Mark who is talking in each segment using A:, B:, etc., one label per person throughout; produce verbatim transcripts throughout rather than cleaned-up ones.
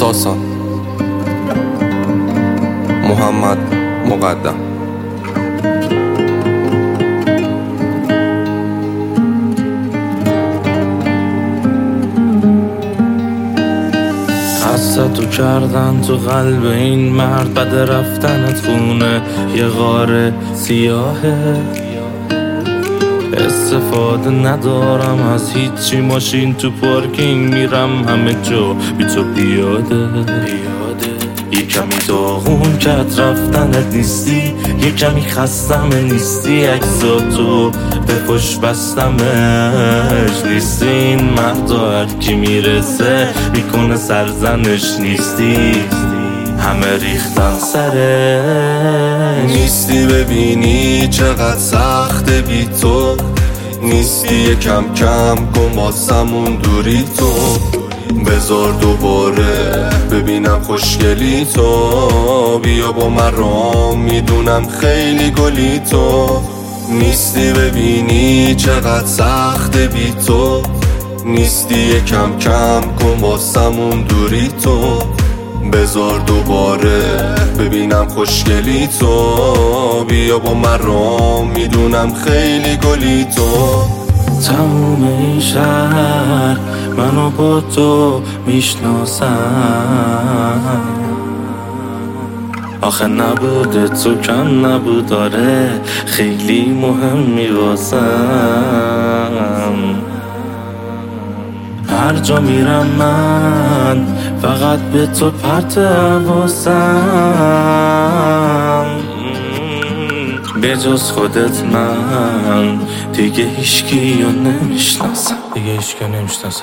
A: ساسان محمد مقدم.
B: حسدو کردن تو قلب این مرد، بعد رفتنت خونه یه غار سیاهه. استفاده ندارم از هیچی، ماشین تو پارکینگ میرم همه جا بی تو پیاده. یه کمی داغون کرد رفتنت نیستی، یه کمی خستم نیستی، عکساتو به پشت بستمش نیستی. این مردا هر کی میرسه میکنه سرزنش نیستی، همه ریختن سرش.
A: نیستی ببینی چقدر سخته بی تو، نیستی یه کم کم کن واسمون دوری تو. بذار دوباره ببینم خوشگلی تو، بیا با من رام میدونم خیلی گلی تو. نیستی ببینی چقدر سخته بی تو، نیستی یه کم کم کن واسمون دوری تو. بذار دوباره ببینم خوشگلی تو، بیا با من رام میدونم خیلی گلی تو.
B: تموم این شهر منو با تو میشناسم، آخه نبوده تو کم نبود، داره خیلی مهمی واسم. هر جا میرم من فقط به تو پرت حواسم، به جز خودت من دیگه هیچکی رو نمیشناسم، دیگه هیچکی رو نمیشناسم.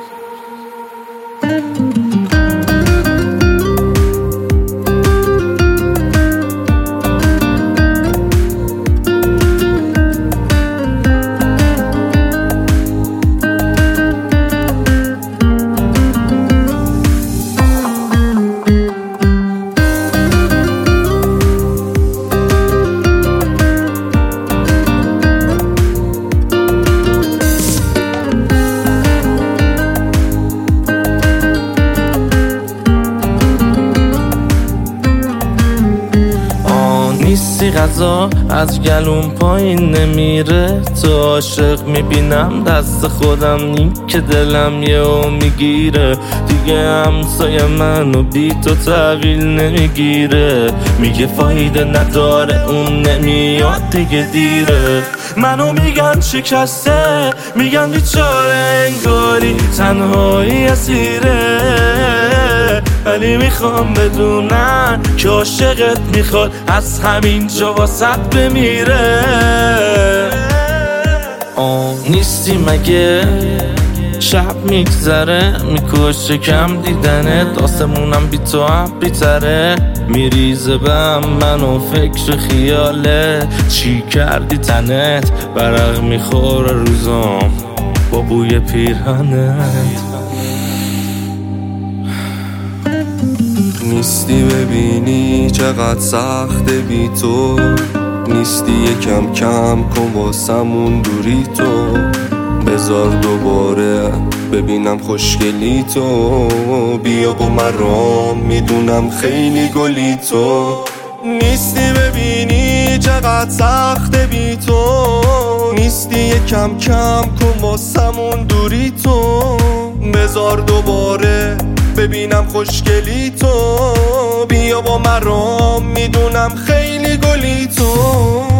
B: نیستی غذا از گلوم پایین نمیره، تو عاشق میبینم دست خودم نیم که دلم یه او میگیره. دیگه همسایه منو بی تو تحویل نمیگیره، میگه فایده نداره اون نمیاد دیگه دیره. منو میگن شکسته، میگن بیچاره انگاری تنهایی اسیره، ولی میخوام بدونن که عاشقت میخواد از همین جا واسط بمیره. آه نیستی مگه شب میگذره، میکشه کم دیدنت، آسمونم بی تو هم بیتره. میریزه بهم منو فکر خیاله، چی کردی تنت برق میخوره روزام با بوی پیرهنت.
A: نیستی ببینی چقدر سخته بی تو، نیستی یه کم کم کن واسمون دوری تو. بذار دوباره ببینم خوشگلی تو، بیا با من رام میدونم خیلی گلی تو. نیستی ببینی چقدر سخته بی تو، نیستی یه کم کم کن واسمون دوری تو. بذار دوباره ببینم خوشگلی تو، بیا با من رام میدونم خیلی گلی تو.